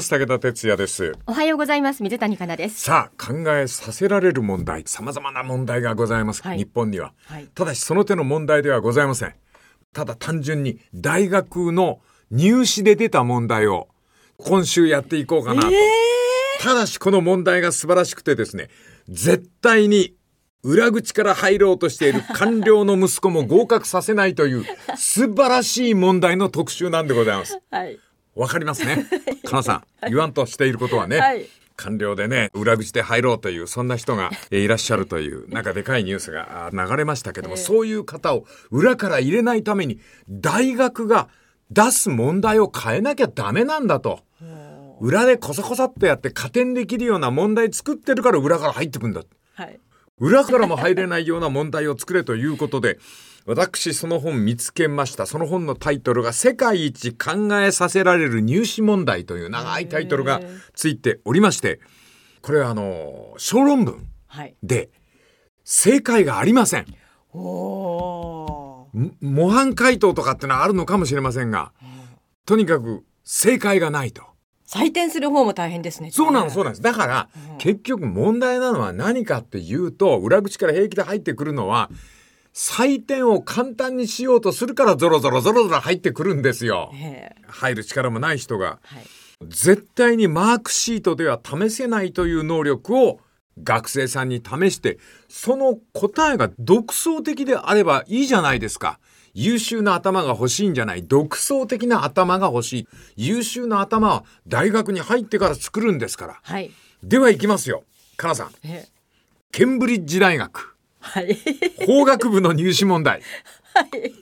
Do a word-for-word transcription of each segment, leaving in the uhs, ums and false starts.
。武田哲也です。 おはようございます。水谷香奈です。 さあ、考えさせられる問題、様々な問題がございます、はい、日本には、はい、ただしその手の問題ではございません。ただ単純に大学の入試で出た問題を今週やっていこうかなと、えー、ただしこの問題が素晴らしくてですね、絶対に裏口から入ろうとしている官僚の息子も合格させないという素晴らしい問題の特集なんでございます。はい、わかりますね。かなさん、言わんとしていることはね、はい、官僚でね、裏口で入ろうというそんな人がいらっしゃるというなんかでかいニュースが流れましたけども、えー、そういう方を裏から入れないために大学が出す問題を変えなきゃダメなんだと。裏でコソコソっとやって加点できるような問題作ってるから裏から入ってくんだ、はい、裏からも入れないような問題を作れということで私その本見つけました。その本のタイトルが世界一考えさせられる入試問題という長いタイトルがついておりまして、これはあの小論文で正解がありません、はい、お模範解答とかってのはあるのかもしれませんが、とにかく正解がないと。 採点する方も大変ですね。 そうなのそうなんです。だから、うん、結局問題なのは何かっていうと、裏口から平気で入ってくるのは採点を簡単にしようとするからゾロゾロゾロゾロ入ってくるんですよ。入る力もない人が、はい、絶対にマークシートでは試せないという能力を学生さんに試して、その答えが独創的であればいいじゃないですか。優秀な頭が欲しいんじゃない、独創的な頭が欲しい。優秀な頭は大学に入ってから作るんですから、はい、では行きますよ。かなさん、ケンブリッジ大学、はい、法学部の入試問題、はい、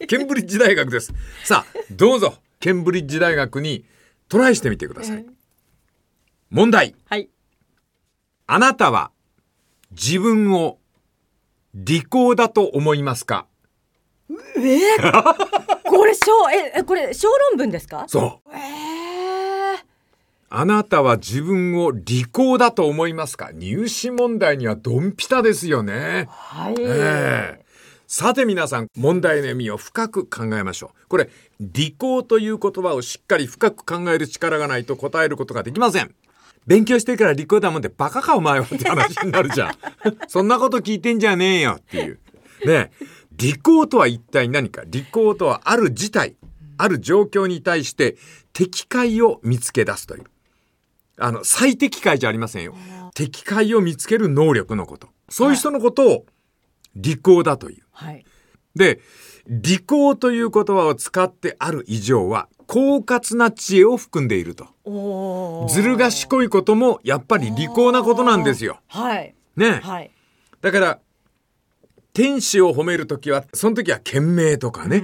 ケンブリッジ大学です。さあどうぞケンブリッジ大学にトライしてみてください。問題、はい、あなたは自分を利口だと思いますか？ えー、これ小えこれ小論文ですか？ そう、えー、あなたは自分を利口だと思いますか？入試問題にはドンピシャですよね。はい、えー、さて皆さん、問題の意味を深く考えましょう。これ利口という言葉をしっかり深く考える力がないと答えることができません。勉強してから利口だもんでバカかお前はって話になるじゃん。そんなこと聞いてんじゃねえよっていうね。利口とは一体何か。利口とはある事態、ある状況に対して適解を見つけ出すという、あの最適解じゃありませんよ。適解を見つける能力のこと、そういう人のことを利口だという、はい、で利口という言葉を使ってある以上は狡猾な知恵を含んでいると。ずる賢いこともやっぱり利口なことなんですよ。はいね、はい、だから天使を褒めるときはその時は賢明とかね、うん、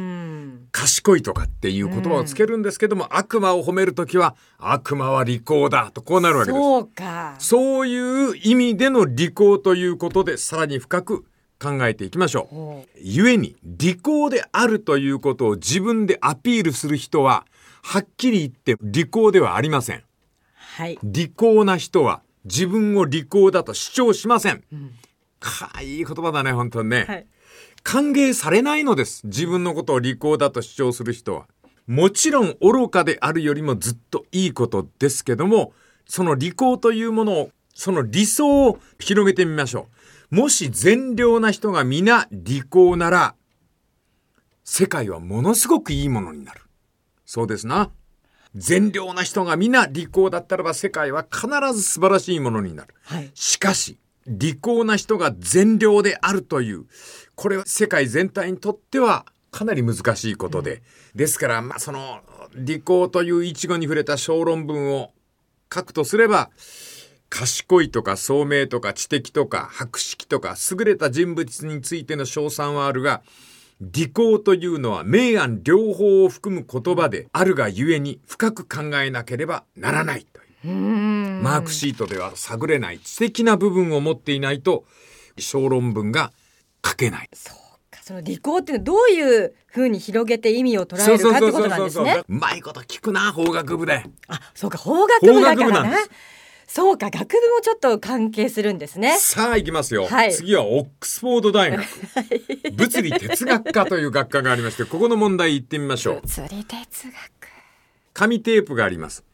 賢いとかっていう言葉をつけるんですけども、うん、悪魔を褒めるときは悪魔は利口だとこうなるわけです。そうか。そういう意味での利口ということでさらに深く考えていきましょう。故に利口であるということを自分でアピールする人ははっきり言って利口ではありません。はい、利口な人は自分を利口だと主張しません。うん、かいい言葉だね本当にね、はい、歓迎されないのです。自分のことを利口だと主張する人は。もちろん愚かであるよりもずっといいことですけども、その利口というものを、その理想を広げてみましょう。もし善良な人が皆利口なら世界はものすごくいいものになる。そうですな。善良な人が皆利口だったらば世界は必ず素晴らしいものになる、はい、しかし利口な人が善良であるという、これは世界全体にとってはかなり難しいことで、うん、ですから、まあ、その利口という一語に触れた小論文を書くとすれば、賢いとか聡明とか知的とか博識とか優れた人物についての称賛はあるが、利口というのは明暗両方を含む言葉であるがゆえに深く考えなければならないという、うーん、マークシートでは探れない知的な部分を持っていないと小論文が書けない。 そうか、その利口っていうのはどういう風に広げて意味を捉えるかってことなんですね。 うまいこと聞くな、法学部で。 あ、そうか、法学部だからな。そうか、学部もちょっと関係するんですね。 さあ行きますよ、はい、次はオックスフォード大学物理哲学科という学科がありまして、ここの問題行ってみましょう。 物理哲学、 紙テープがあります。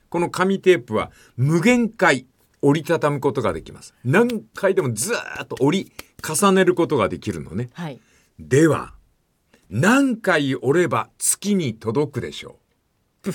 この紙テープは無限回折りたたむことができます。何回でもずーっと折り重ねることができるのね、 はい、 では何回折れば月に届くでしょう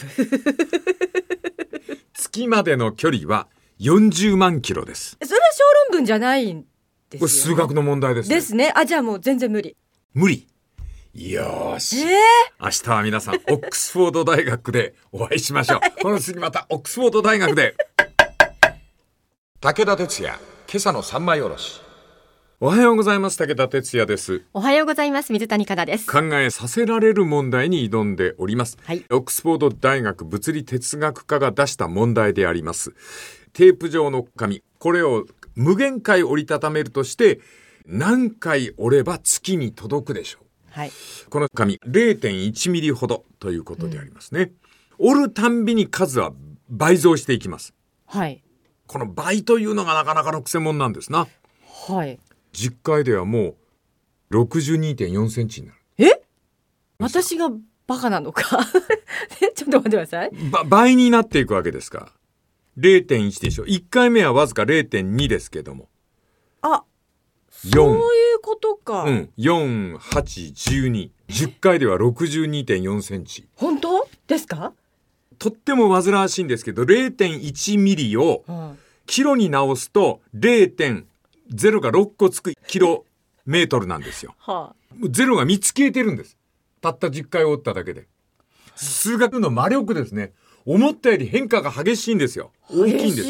月までの距離はよんじゅうまんキロです。 それは小論文じゃないんですよね。 これ数学の問題ですね。 ですね。あ、じゃあもう全然無理。 無理。よーし、 えー、 明日は皆さんオックスフォード大学でお会いしましょうこの次またオックスフォード大学で武田鉄矢、今朝の三枚おろし。おはようございます。武田鉄矢です。 おはようございます。水谷香奈です。 考えさせられる問題に挑んでおります、はい、オックスフォード大学物理哲学科が出した問題であります。テープ状の紙、これを無限回折りたためるとして何回折れば月に届くでしょう。はい、この紙 れいてんいちミリほどということでありますね、うん、折るたんびに数は倍増していきます。はい、この倍というのがなかなかのくせ者なんですな。はい、じゅっかいではもう ろくじゅうにてんよんセンチになる。 え、私がバカなのかちょっと待ってください。 ば倍になっていくわけですか。 れいてんいち でしょ。いっかいめはわずか れいてんに ですけども、 あ、そういうことか。 うん、よん、はち、じゅうに、じゅっかいでは ろくじゅうにてんよんセンチ。 本当ですか？ とっても煩わしいんですけど れいてんいちミリをキロに直すと れいてんゼロ がろっこつくキロメートルなんですよ、はあ、ゼロがみっつ消えてるんです。たったじゅっかい折っただけで。数学の魔力ですね。思ったより変化が激しいんですよ。大きいんです。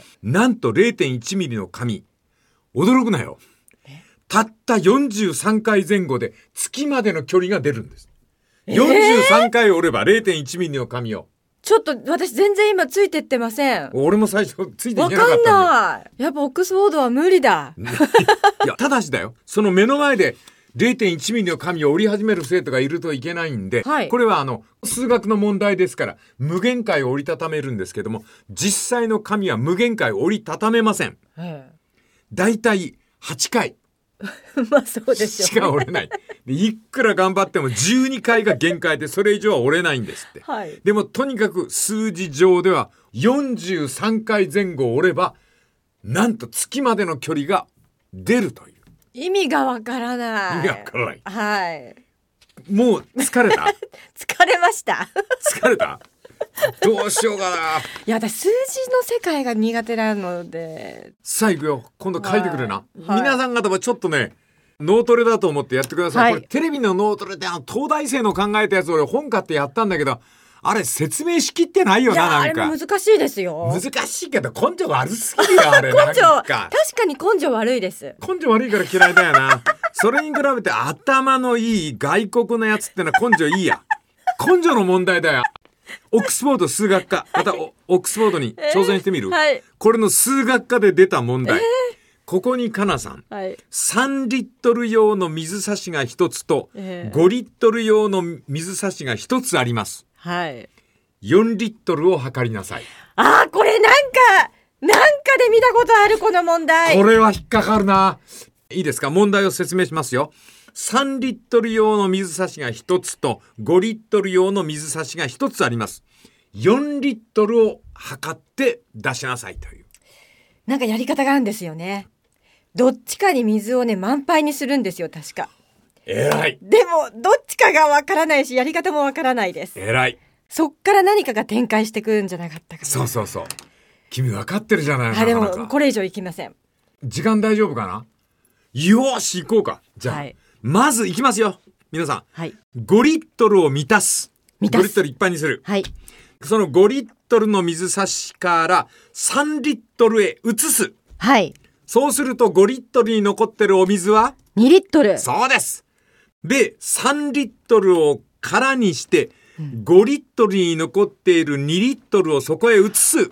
なんと れいてんいちミリの紙、驚くなよ、たったよんじゅうさんかいぜん後で月までの距離が出るんです。よんじゅうさんかい折れば れいてんいちミリの紙を。 ちょっと私全然今ついてってません。 俺も最初ついていけなかったんだ。わかんない。やっぱオックスフォードは無理だいや、ただしだよ、その目の前で れいてんいちミリの紙を折り始める生徒がいるといけないんで、はい、これはあの数学の問題ですから無限回折りたためるんですけども、実際の紙は無限回折りたためません。だいたいはちかいまあそうでしょうね、 しか折れない。でいくら頑張ってもじゅうにかいが限界でそれ以上は折れないんですって、はい、でもとにかく数字上ではよんじゅうさんかいぜん後折ればなんと月までの距離が出るという。 意味がわからない。 意味がわからない。 はい。 もう疲れた疲れました疲れたどうしようかな。いや、私数字の世界が苦手なので。 さあ行くよ、今度書いてくれな、はいはい、皆さん方もちょっとね脳トレだと思ってやってください、はい、これテレビの脳トレであの東大生の考えたやつ俺本買ってやったんだけど、あれ説明しきってないよな。なんかいや、あれ難しいですよ。 難しいけど根性悪すぎるよあれ。根性なんか確かに根性悪いです。 根性悪いから嫌いだよなそれに比べて頭のいい外国のやつってのは根性いいや根性の問題だよ。オックスフォード数学科、またオックスフォードに挑戦してみる、えーはい、これの数学科で出た問題、えー、ここにかなさん、はい、さんリットル用の水差しがひとつと、えー、ごリットル用の水差しがひとつあります、はい、よんリットルを測りなさい。 あー、これなんかなんかで見たことあるこの問題。 これは引っかかるな。いいですか、問題を説明しますよ。さんリットル用の水差しがひとつとごリットル用の水差しがひとつあります。よんリットルを測って出しなさいという。 なんかやり方があるんですよね。どっちかに水をね満杯にするんですよ確か。 えらい。 でもどっちかがわからないしやり方もわからないです。 えらい。 そっから何かが展開してくるんじゃなかったかな。 そうそうそう、君分かってるじゃない。 あ、でもこれ以上いきません。 時間大丈夫かな。よし行こうか。じゃあ、はい、まずいきますよ皆さん、はい、ごリットルを満たす。満たすごリットルいっぱいにする、はい、そのごリットルの水差しからさんリットルへ移す、はい、そうするとごリットルに残ってるお水はにリットル。 そうです。でさんリットルを空にしてごリットルに残っているにリットルをそこへ移す。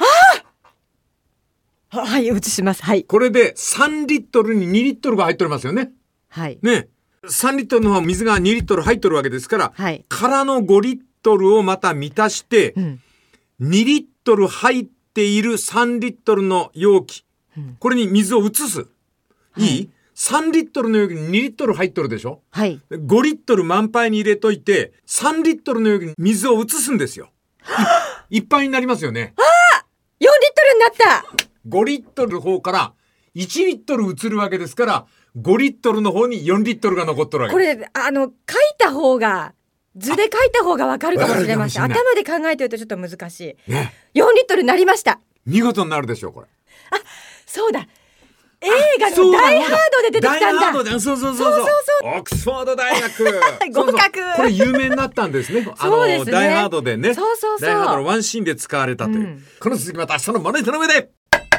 ははい、移します。はい。 これでさんリットルににリットルが入っておりますよね。はい。ね。さんリットルの水がにリットル入ってるわけですから、はい、空のごリットルをまた満たして、うん、にリットル入っているさんリットルの容器、うん、これに水を移す。いい、はい、さんリットルの容器ににリットル入ってるでしょ。はい。ごリットル満杯に入れといてさんリットルの容器に水を移すんですよ。 いっぱいになりますよね。 ああよんリットルになった。 ごリットルの方からいちリットル移るわけですから、ごリットルの方によんリットルが残っとるわけです。 これあの書いた方が図で書いた方がわかるかもしれません。頭で考えてるとちょっと難しい、ね、よんリットルになりました。 見事になるでしょうこれ。 あ、そうだ、映画のダイハードで出てきたんだ。ダイハードで、 そうそうそうそうそうそう、オックスフォード大学合格。 そうそう、これ有名になったんですね。あのそうですね、ダイハードでね、 そうそうそう、 ダイハードのワンシーンで使われたという、うん、この続きまた明日のマネートの上で。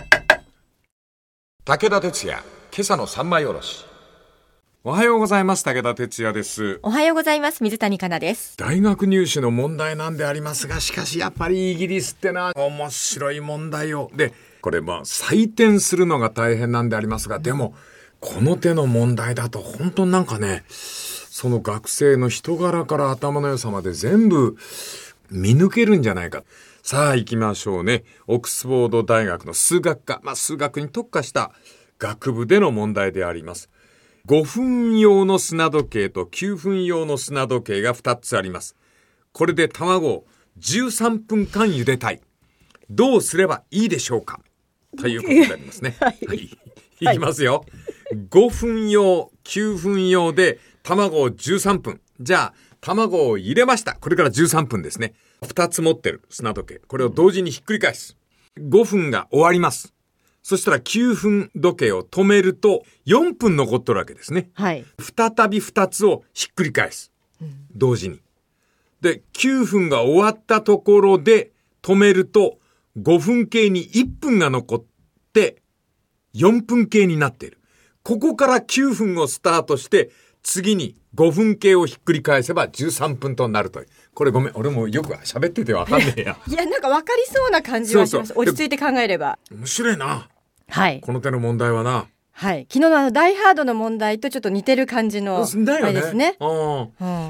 武田鉄矢、今朝の三枚おろし。おはようございます。武田鉄矢です。 おはようございます。水谷香奈です。 大学入試の問題なんでありますが、しかしやっぱりイギリスってのは面白い問題をで、これまあ採点するのが大変なんでありますが、でもこの手の問題だと本当になんかね、その学生の人柄から頭の良さまで全部見抜けるんじゃないか。さあ行きましょうね。オックスフォード大学の数学科、まあ数学に特化した学部での問題であります。ごふん用の砂時計ときゅうふん用の砂時計がふたつあります。これで卵をじゅうさんぷんかん茹でたい。どうすればいいでしょうかということになりますね。はい。はい、いきますよ。ごふん用、きゅうふん用で卵をじゅうさんぷん。じゃあ、卵を入れました。これからじゅうさんぷんですね。ふたつ持ってる砂時計。これを同時にひっくり返す。ごふんが終わります。そしたらきゅうふん時計を止めるとよんぷん残っとるわけですね。 はい。 再びふたつをひっくり返す。うん、同時に。で、きゅうふんが終わったところで止めるとごふん計にいっぷんが残ってよんぷん計になっている。ここからきゅうふんをスタートして次にごふん計をひっくり返せばじゅうさんぷんとなるという。これごめん、俺もよく喋っててわかんねえや。 いや、なんかわかりそうな感じはします。そうそう、落ち着いて考えれば。 面白いな。 はい。 この手の問題はな。 はい。昨日のあのダイハードの問題とちょっと似てる感じのだよね。 ですね。 うん。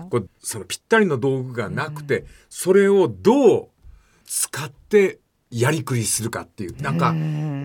これそのぴったりの道具がなくて、うん、それをどう使ってやりくりするかっていう、なんか、うん、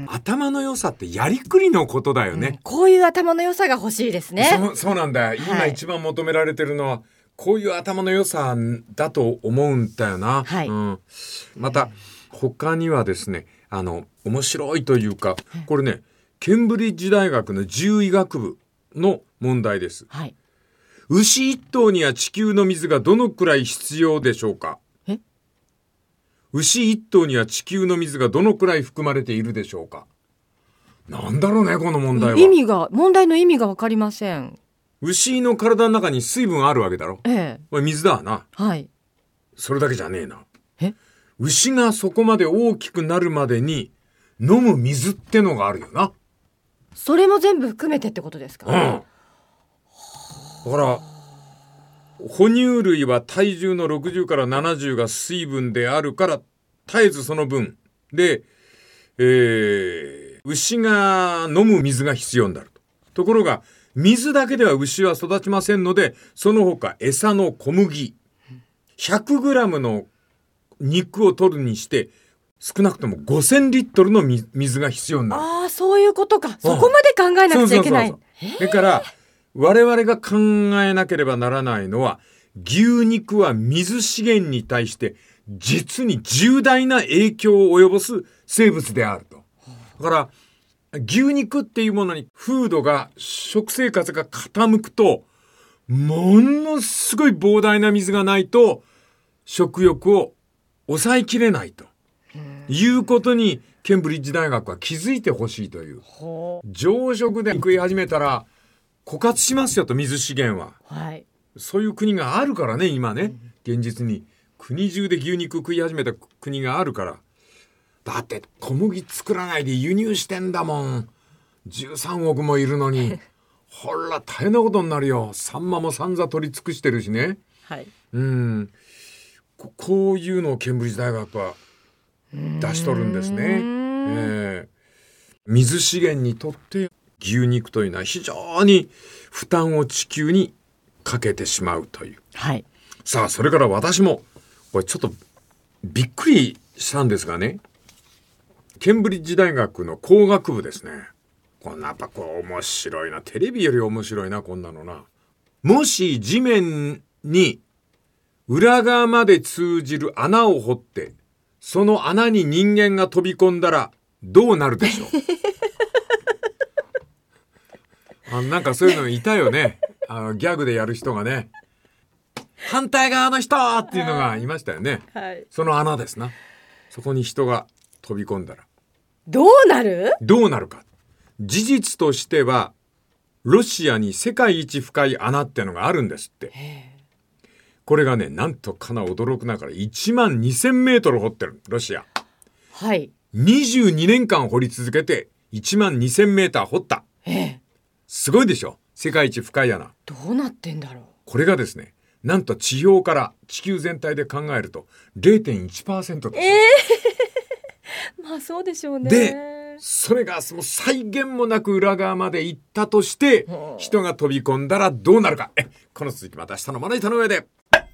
頭の良さってやりくりのことだよね、うん、 こういう頭の良さが欲しいですね。 そう、そうなんだよ。今一番求められてるのは、はい、こういう頭の良さだと思うんだよな。 はい。うん、 また他にはですね、あの面白いというか、これね、ケンブリッジ大学の獣医学部の問題です。 はい。 牛一頭には地球の水がどのくらい必要でしょうか。 え？ 牛一頭には地球の水がどのくらい含まれているでしょうか。なんだろうね、この問題は。 意味が、問題の意味がわかりません。 牛の体の中に水分あるわけだろ。 ええ。 これ水だわな。 はい。 それだけじゃねえな。 え？ 牛がそこまで大きくなるまでに飲む水ってのがあるよな。 それも全部含めてってことですか？ うん。だから哺乳類は体重のろくじゅうからななじゅうが水分であるから絶えずその分で、えー、牛が飲む水が必要になると。ところが水だけでは牛は育ちませんので、その他餌の小麦 ひゃくグラム の肉を取るにして少なくともごせんリットルの水が必要になる。 ああ、そういうことか。そこまで考えなくちゃいけない。 だから我々が考えなければならないのは、牛肉は水資源に対して実に重大な影響を及ぼす生物であると。だから牛肉っていうものに風土が、食生活が傾くと、ものすごい膨大な水がないと食欲を抑えきれないということにケンブリッジ大学は気づいてほしいという。常食で食い始めたら枯渇しますよと、水資源は、 はい、 そういう国があるからね、今ね、現実に国中で牛肉食い始めた国があるから。だって小麦作らないで輸入してんだもん。じゅうさんおくもいるのにほら大変なことになるよ。サンマも散々取り尽くしてるしね、 はい、 うんこ、こういうのをケンブリッジ大学は出しとるんですね。えー、水資源にとって牛肉というのは非常に負担を地球にかけてしまうという、 はい、 さあそれから私もこれちょっとびっくりしたんですがね、ケンブリッジ大学の工学部ですね。こんなやっぱこう面白いな、テレビより面白いな、こんなのな。もし地面に裏側まで通じる穴を掘ってその穴に人間が飛び込んだらどうなるでしょうあ、なんかそういうのいたよね。あのギャグでやる人がね、反対側の人っていうのがいましたよね、はい、その穴ですな。そこに人が飛び込んだらどうなるどうなるか。事実としてはロシアに世界一深い穴ってのがあるんですって。これがね、なんとかな驚くながらいちまんにせんメートル掘ってるロシア。 はい。 にじゅうにねんかん掘り続けていちまんにせんメーター掘った。 ええ、 すごいでしょ。世界一深い穴。 どうなってんだろう。 これがですね、なんと地表から地球全体で考えると れいてんいちパーセント です。えー、まあそうでしょうね。 で、それがその際限もなく裏側まで行ったとして人が飛び込んだらどうなるか。え、この続きまた明日のまな板の上で。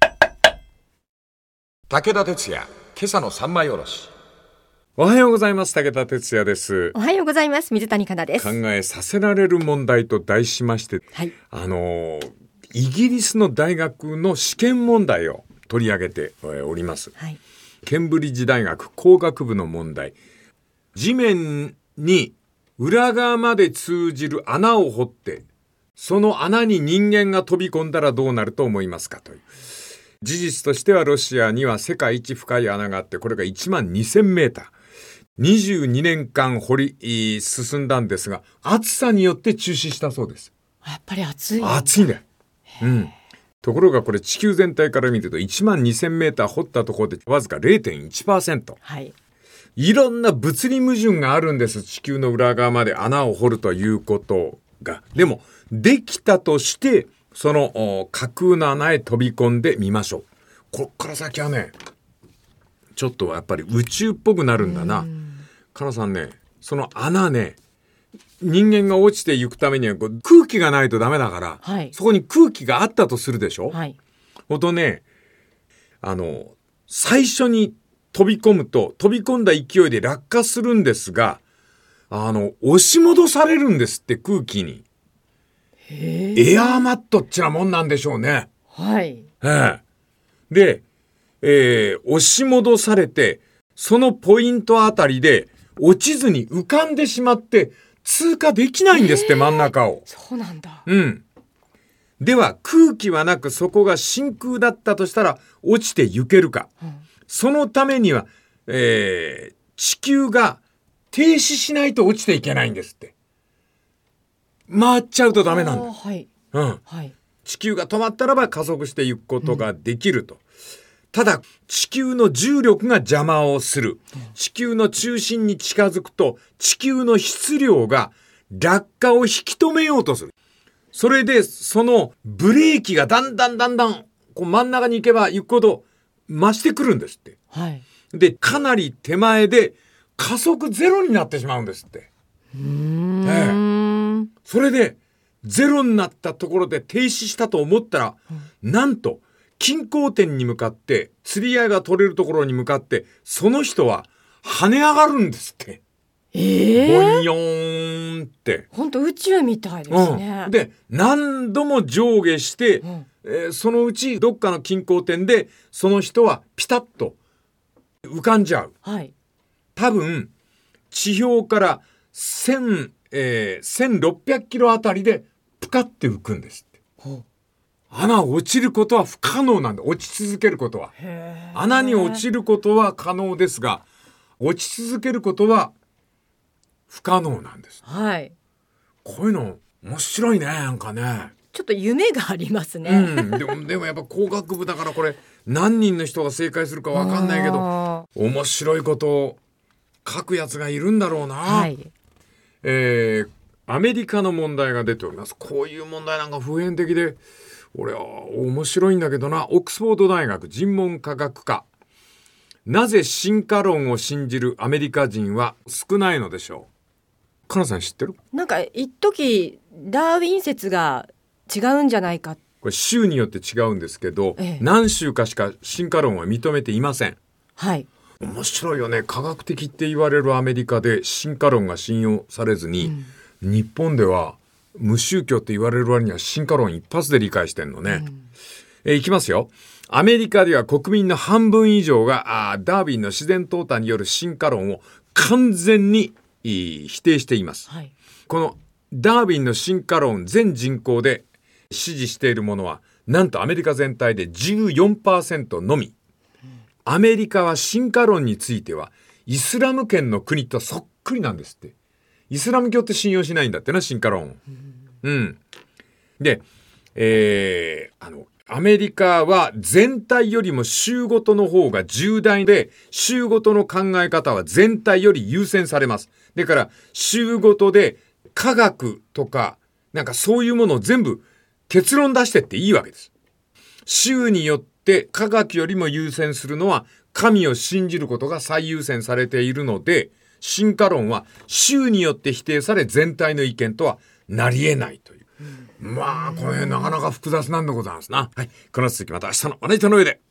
武田鉄矢、今朝の三枚おろし。おはようございます。武田鉄矢です。 おはようございます。水谷香奈です。 考えさせられる問題と題しまして、はい、あのイギリスの大学の試験問題を取り上げております、はい、ケンブリッジ大学工学部の問題。地面に裏側まで通じる穴を掘って、その穴に人間が飛び込んだらどうなると思いますかという。事実としてはロシアには世界一深い穴があって、これがいちまんにせんメーター。にじゅうにねんかん掘り進んだんですが、暑さによって中止したそうです。 やっぱり暑い。 暑いね。うん。ところがこれ地球全体から見るといちまんにせんメーター掘ったところでわずか れいてんいちパーセント。はい。いろんな物理矛盾があるんです。地球の裏側まで穴を掘るということが。でも、できたとして、その架空の穴へ飛び込んでみましょう。こっから先はね、ちょっとやっぱり宇宙っぽくなるんだな。かなさんね、その穴ね、人間が落ちていくためにはこう空気がないとダメだから、はい、そこに空気があったとするでしょ。はい。ほんとね、あの、最初に飛び込むと、飛び込んだ勢いで落下するんですが、あの、押し戻されるんですって、空気に。へー。エアーマットっちゃもんなんでしょうね。はい。ええ。で、えー、押し戻されて、そのポイントあたりで落ちずに浮かんでしまって通過できないんですって、真ん中を。 そうなんだ。 うん。では空気はなくそこが真空だったとしたら落ちて行けるか。うん、そのためには、えー、地球が停止しないと落ちていけないんですって。回っちゃうとダメなんだ。はい。うん。はい。地球が止まったらば加速していくことができると。うん、ただ地球の重力が邪魔をする。地球の中心に近づくと地球の質量が落下を引き止めようとする。それでそのブレーキがだんだんだんだんこう真ん中に行けば行くほど増してくるんですって。はい。で、かなり手前で加速ゼロになってしまうんですって。うーん、ええ、それでゼロになったところで停止したと思ったら、うん、なんと均衡点に向かって釣り合いが取れるところに向かってその人は跳ね上がるんですって。えー、ボンヨーンって。 本当宇宙みたいですね。 うん、で何度も上下して、うん、えー、そのうちどっかの均衡点でその人はピタッと浮かんじゃう。はい。多分地表からせん、えー、せんろっぴゃくキロあたりでプカって浮くんですって。ほう。穴落ちることは不可能なんだ。落ち続けることは。穴に落ちることは可能ですが、落ち続けることは不可能なんです。はい。こういうの面白いね、なんかね。 ちょっと夢がありますね。 うん、でもでもやっぱ工学部だからこれ何人の人が正解するかわかんないけど、面白いことを書くやつがいるんだろうな。はい。えー、アメリカの問題が出ております。こういう問題なんか普遍的で。俺は面白いんだけどな。オックスフォード大学人文科学科。なぜ進化論を信じるアメリカ人は少ないのでしょう。かなさん知ってる？ なんか一時ダーウィン説が違うんじゃないか。 これ州によって違うんですけど、ええ、何州かしか進化論は認めていません。はい。面白いよね。科学的って言われるアメリカで進化論が信用されずに、うん、日本では無宗教って言われる割には進化論一発で理解してんのね。うん、 えー、いきますよ。アメリカでは国民の半分以上があーダーウィンの自然淘汰による進化論を完全に否定しています、はい、このダーウィンの進化論全人口で支持しているものはなんとアメリカ全体で じゅうよんパーセント のみ、うん、アメリカは進化論についてはイスラム圏の国とそっくりなんですって。イスラム教って信用しないんだってな、進化論。うん、うん、で、えー、あのアメリカは全体よりも州ごとの方が重大で、州ごとの考え方は全体より優先されます。だから州ごとで科学とかなんかそういうものを全部結論出してっていいわけです。州によって科学よりも優先するのは神を信じることが最優先されているので、進化論は州によって否定され全体の意見とはなり得ないという。まあこの辺なかなか複雑なんでございますな。はい、この続きまた明日のまな板の上で。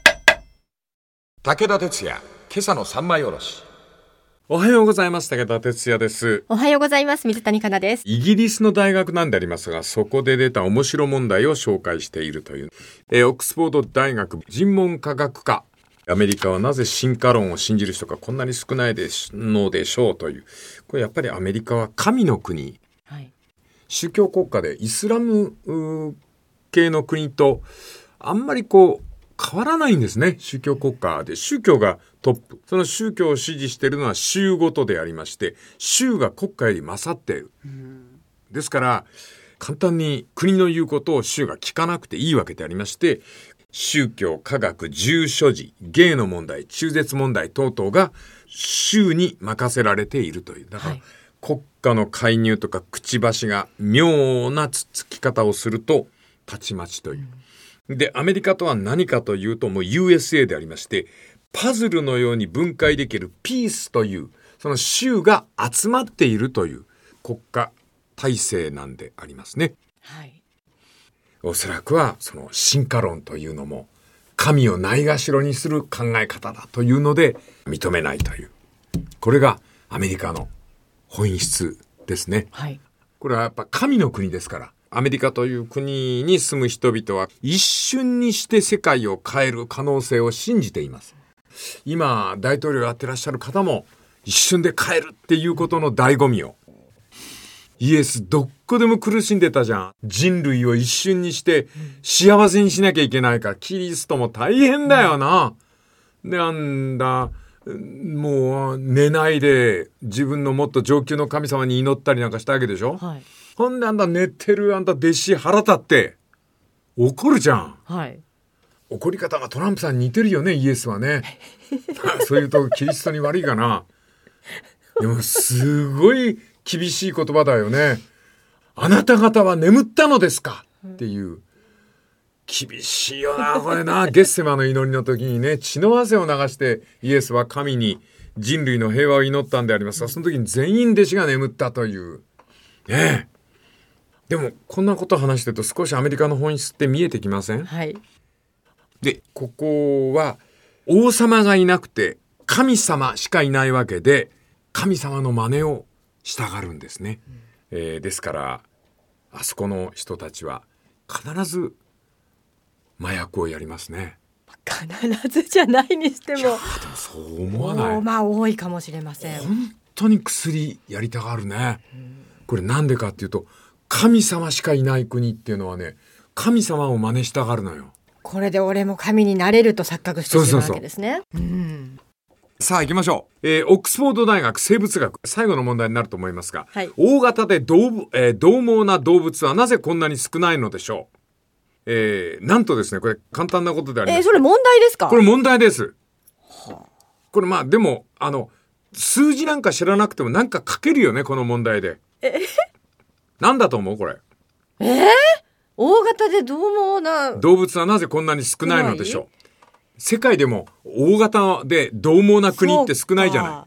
武田鉄矢、今朝の三枚おろし。おはようございます。武田鉄矢です。 おはようございます。水谷香奈です。 イギリスの大学なんでありますが、そこで出た面白問題を紹介しているという、えー、オックスフォード大学人文科学科。アメリカはなぜ進化論を信じる人がこんなに少ないのでしょうという。これやっぱりアメリカは神の国、はい、宗教国家でイスラム系の国とあんまりこう変わらないんですね。宗教国家で宗教がトップ、その宗教を支持しているのは州ごとでありまして、州が国家より勝っている。ですから簡単に国の言うことを州が聞かなくていいわけでありまして、宗教、科学、住所時、芸の問題、中絶問題等々が州に任せられているという。だから、はい、国家の介入とかくちばしが妙なつつき方をするとたちまちという、うん、でアメリカとは何かというともう ユーエスエー でありまして、パズルのように分解できるピースというその州が集まっているという国家体制なんでありますね。はい、おそらくはその進化論というのも神をないがしろにする考え方だというので認めないという、これがアメリカの本質ですね。はい、これはやっぱ神の国ですから、アメリカという国に住む人々は一瞬にして世界を変える可能性を信じています。今大統領やってらっしゃる方も一瞬で変えるっていうことの醍醐味を、イエスどっこでも苦しんでたじゃん。人類を一瞬にして幸せにしなきゃいけないから、キリストも大変だよな。で、なんだもう寝ないで自分のもっと上級の神様に祈ったりなんかしたわけでしょ、はい、ほんであんた寝てるあんた弟子腹立って怒るじゃん、はい、怒り方がトランプさんに似てるよね、イエスはねそういうとキリストに悪いかな。でもすごい厳しい言葉だよね。あなた方は眠ったのですかっていう、厳しいよなこれな。ゲッセマの祈りの時にね、血の汗を流してイエスは神に人類の平和を祈ったんでありますが、その時に全員弟子が眠ったというね。えでもこんなことを話してると少しアメリカの本質って見えてきません？はい。でここは王様がいなくて神様しかいないわけで、神様の真似をしたがるんですね、うんえー、ですからあそこの人たちは必ず麻薬をやりますね。 必ずじゃないにしても、 いやでもそう思わない。 まあ多いかもしれません。 本当に薬やりたがるね、うん、これなんでかっていうと、神様しかいない国っていうのはね、神様を真似したがるのよ。 これで俺も神になれると錯覚してしまうわけですね。そうそうそう、うん、 さあ行きましょう、えー、オックスフォード大学生物学、最後の問題になると思いますが、はい、大型でどう、えー、獰猛な動物はなぜこんなに少ないのでしょう。えー、なんとですね、これ簡単なことであります。 えー、それ問題ですか？ これ問題です。はあ、これまあでもあの数字なんか知らなくてもなんか書けるよね、この問題で。えなんだと思うこれ。 えー、大型で獰猛な動物はなぜこんなに少ないのでしょう。世界でも大型で獰猛な国って少ないじゃない。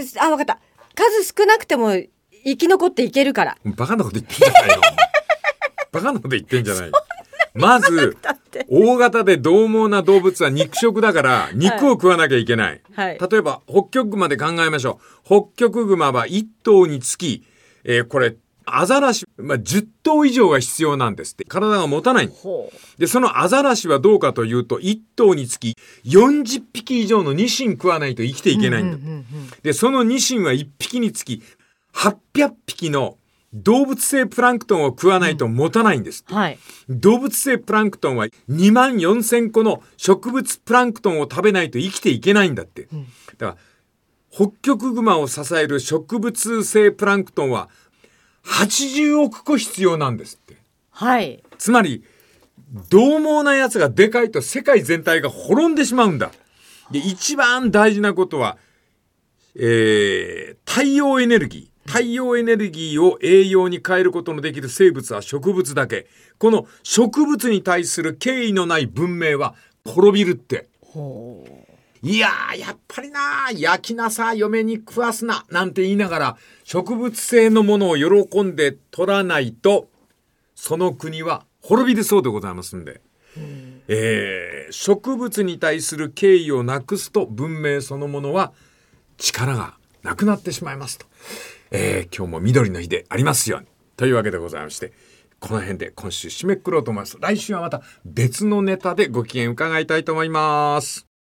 あ、わかった。数少なくても生き残っていけるから。 バカなこと言ってんじゃないのバカなこと言ってんじゃない。まず大型で獰猛な動物は肉食だから肉を食わなきゃいけない、はいはい、例えばホッキョクグマで考えましょう。ホッキョクグマはいっ頭につき、えー、これアザラシまあ、じゅっとう以上が必要なんですって。体が持たない。で、そのアザラシはどうかというと、いっとうにつきよんじゅっぴき以上のニシン食わないと生きていけないんだ。で、そのニシンはいっぴきにつきはっぴゃくぴきの動物性プランクトンを食わないと持たないんですって、 うんはい、 動物性プランクトンはにまんよんせんこの植物プランクトンを食べないと生きていけないんだって。うん、だからホッキョクグマを支える植物性プランクトンははちじゅうおくこ必要なんですって。 はい。 つまり、獰猛なやつがでかいと世界全体が滅んでしまうんだ。で、一番大事なことは、えー、太陽エネルギー。太陽エネルギーを栄養に変えることのできる生物は植物だけ。この植物に対する敬意のない文明は滅びるって。ほう。いやー、やっぱりな、焼きなさ、嫁に食わすな、なんて言いながら、植物性のものを喜んで取らないと、その国は滅びるそうでございますんで、うんえー、植物に対する敬意をなくすと、文明そのものは力がなくなってしまいますと。えー、今日も緑の日でありますように。というわけでございまして、この辺で今週締めくくろうと思います。来週はまた別のネタでご機嫌伺いたいと思います。